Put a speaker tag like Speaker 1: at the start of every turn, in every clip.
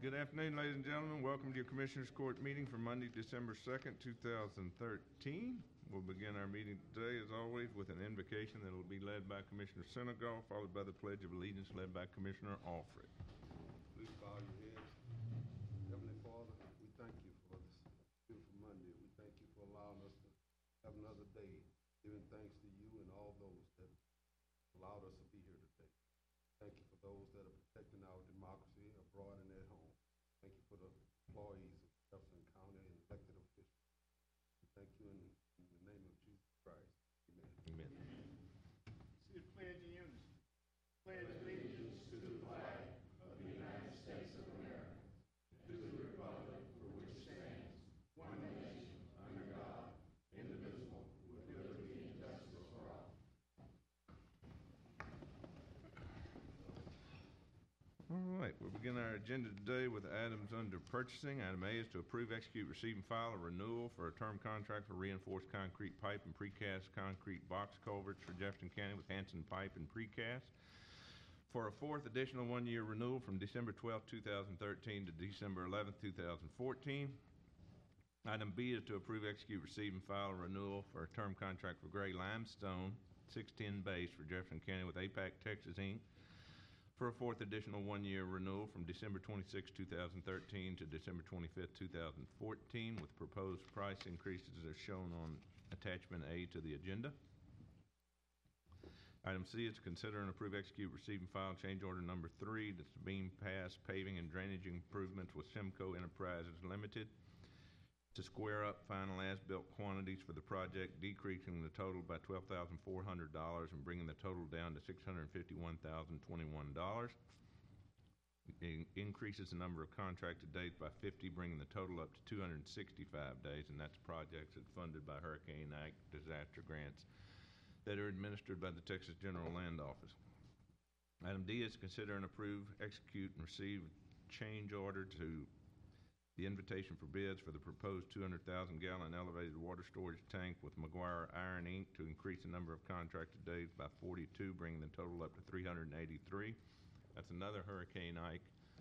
Speaker 1: Good afternoon, ladies and gentlemen. Welcome to your Commissioners Court meeting for Monday, December 2nd, 2013. We'll begin our meeting today, as always, with an invocation that will be led by Commissioner Senegal, followed by the Pledge of Allegiance led by Commissioner Alfred.
Speaker 2: Please bow your heads. Heavenly Father, we thank you for this beautiful Monday. We thank you for allowing us to have another day, giving thanks to you and all those that allowed us to be here today. Thank you for those that are protecting our democracy abroad and at home. Thank you for the employees of Jefferson County and elected officials. We thank you in the name of Jesus Christ. Amen.
Speaker 1: Amen.
Speaker 3: See the pledge of unity. Pledge allegiance to the flag of the United States of America, to the republic for which stands one nation, under God, indivisible, with liberty and justice for all.
Speaker 1: All right, we'll begin our agenda today with items under purchasing. Item A is to approve, execute, receive, and file a renewal for a term contract for reinforced concrete pipe and precast concrete box culverts for Jefferson County with Hanson Pipe and Precast for a fourth additional one-year renewal from December 12, 2013 to December 11, 2014. Item B is to approve, execute, receive, and file a renewal for a term contract for gray limestone 610 base for Jefferson County with APAC Texas Inc. for a fourth additional one-year renewal from December 26, 2013 to December 25, 2014 with proposed price increases as shown on attachment A to the agenda. Item C is to consider and approve, execute, receive, and file change order number 3. That's the beam pass paving and drainage improvements with Simcoe Enterprises Limited to square up final as-built quantities for the project, decreasing the total by $12,400 and bringing the total down to $651,021. It increases the number of contracted days by 50, bringing the total up to 265 days, and that's projects that's funded by Hurricane Ike disaster grants that are administered by the Texas General Land Office. Item D is to consider and approve, execute, and receive change order to the invitation for bids for the proposed 200,000-gallon elevated water storage tank with McGuire Iron Inc. to increase the number of contracted days by 42, bringing the total up to 383. That's another Hurricane Ike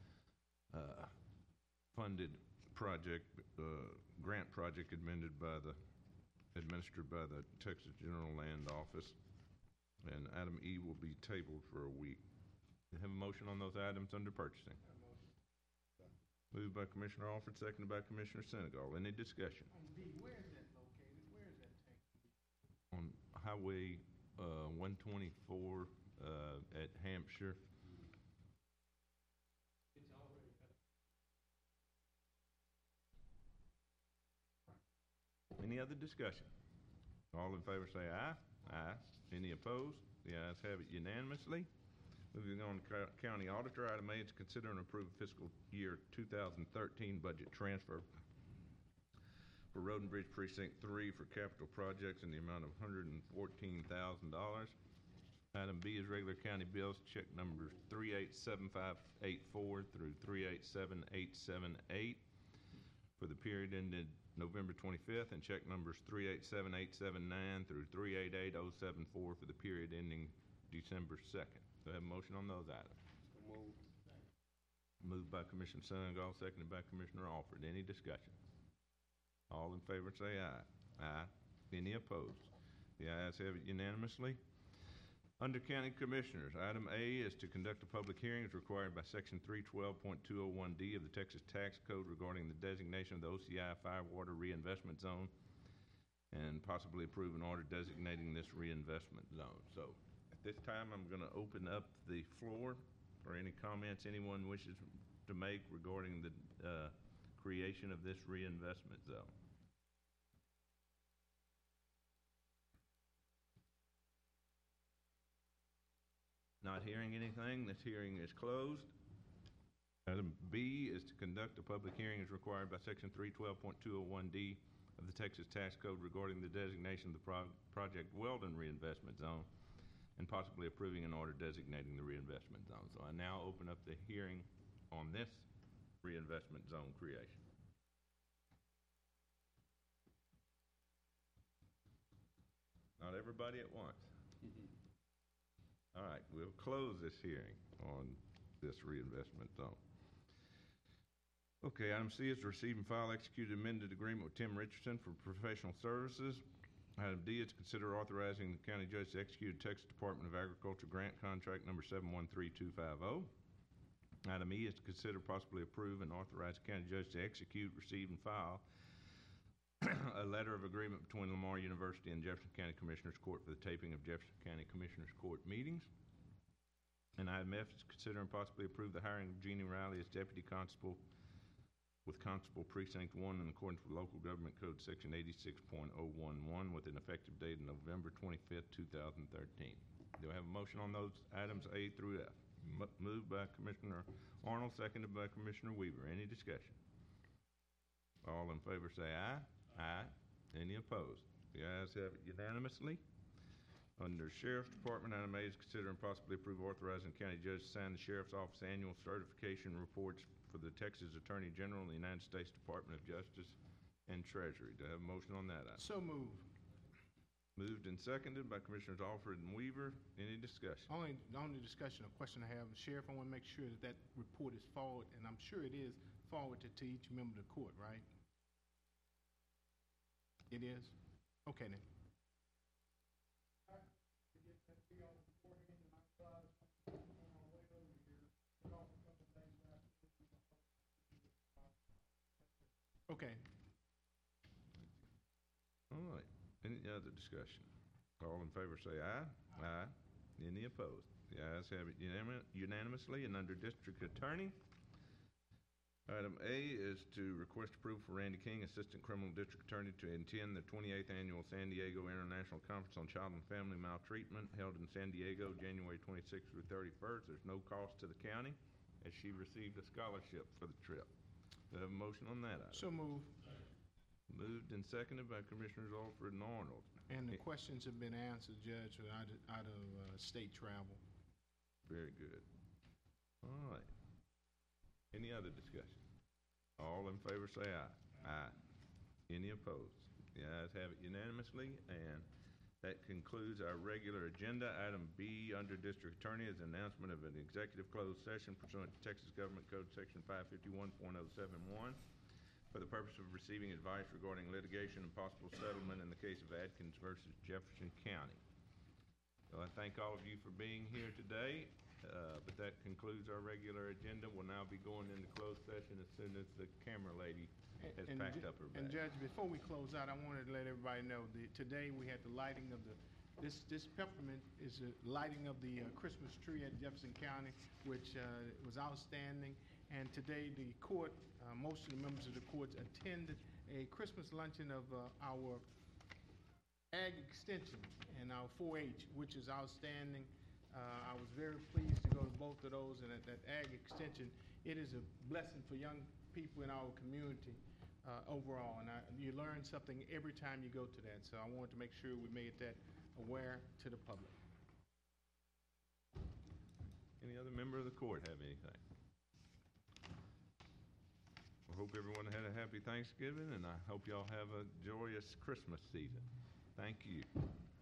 Speaker 1: funded project, grant project administered by the Texas General Land Office. And item E will be tabled for a week. Do you have a motion on those items under purchasing? Moved by Commissioner Alford, seconded by Commissioner Senegal. Any discussion?
Speaker 3: On B, where is that located? Where is that tank?
Speaker 1: On Highway 124 at Hampshire.
Speaker 3: It's already
Speaker 1: Any other discussion? All in favor say aye. Aye. Any opposed? The ayes have it unanimously. Moving on to County Auditor, item A is to consider and approve fiscal year 2013 budget transfer for Road and Bridge Precinct 3 for capital projects in the amount of $114,000. Item B is regular county bills, check numbers 387584 through 387878 for the period ended November 25th, and check numbers 387879 through 388074 for the period ending December 2nd. Do I have a motion on those items?
Speaker 2: So moved.
Speaker 1: Moved by Commissioner Senegal, seconded by Commissioner Alford. Any discussion? All in favor say aye. Aye. Any opposed? The ayes have it unanimously. Under County Commissioners, item A is to conduct a public hearing as required by Section 312.201D of the Texas Tax Code regarding the designation of the OCI Firewater Reinvestment Zone and possibly approve an order designating this reinvestment zone. So at this time, I'm going to open up the floor for any comments anyone wishes to make regarding the creation of this reinvestment zone. Not hearing anything, this hearing is closed. Item B is to conduct a public hearing as required by Section 312.201D of the Texas Tax Code regarding the designation of the Project Weldon Reinvestment Zone and possibly approving an order designating the reinvestment zone. So I now open up the hearing on this reinvestment zone creation. Not everybody at once. All right, we'll close this hearing on this reinvestment zone. Okay, item C is to receive and file executed amended agreement with Tim Richardson for professional services. Item D is to consider authorizing the county judge to execute Texas Department of Agriculture grant contract number 713250. Item E is to consider possibly approve and authorize the county judge to execute, receive, and file a letter of agreement between Lamar University and Jefferson County Commissioners Court for the taping of Jefferson County Commissioners Court meetings. And item F is to consider and possibly approve the hiring of Jeannie Riley as Deputy Constable with Constable Precinct 1 in accordance with Local Government Code Section 86.011 with an effective date of November 25th, 2013. Do I have a motion on those items A through F? Moved by Commissioner Arnold, seconded by Commissioner Weaver. Any discussion? All in favor say aye. Aye. Any opposed? The ayes have it unanimously. Under Sheriff's Department, item A is consider and possibly approve authorizing the county judge to sign the Sheriff's Office annual certification reports for the Texas Attorney General and the United States Department of Justice and Treasury. Do I have a motion on that item?
Speaker 3: So moved.
Speaker 1: Moved and seconded by Commissioners Alford and Weaver. Any discussion?
Speaker 3: The only discussion or question I have, Sheriff, I want to make sure that that report is forward, and I'm sure it is forwarded to each member of the court, right? It is? Okay then. Okay.
Speaker 1: All right. Any other discussion? All in favor say aye. Aye. Any opposed? The ayes have it unanimously. And under District Attorney, item A is to request approval for Randy King, Assistant Criminal District Attorney, to attend the 28th Annual San Diego International Conference on Child and Family Maltreatment held in San Diego, January 26th through 31st. There's no cost to the county, as she received a scholarship for the trip. Do I have a motion on that item?
Speaker 3: So moved.
Speaker 1: Moved and seconded by Commissioners Alford and Arnold.
Speaker 3: And the questions have been answered, Judge, out of state travel.
Speaker 1: Very good. All right. Any other discussion? All in favor say aye. Aye. Any opposed? The ayes have it unanimously, and that concludes our regular agenda. Item B under District Attorney is announcement of an executive closed session pursuant to Texas Government Code Section 551.071 for the purpose of receiving advice regarding litigation and possible settlement in the case of Adkins versus Jefferson County. So I thank all of you for being here today, but that concludes our regular agenda. We'll now be going into closed session as soon as the camera lady has packed up her
Speaker 3: And
Speaker 1: bag.
Speaker 3: Judge, before we close out, I wanted to let everybody know that today we had the lighting of this peppermint is the lighting of the Christmas tree at Jefferson County, which was outstanding. And today the court, most of the members of the court attended a Christmas luncheon of our Ag Extension and our 4-H, which is outstanding. I was very pleased to go to both of those, and that Ag Extension, it is a blessing for young people in our community overall, and you learn something every time you go to that, so I wanted to make sure we made that aware to the public.
Speaker 1: Any other member of the court have anything? I hope everyone had a happy Thanksgiving, and I hope y'all have a joyous Christmas season. Thank you.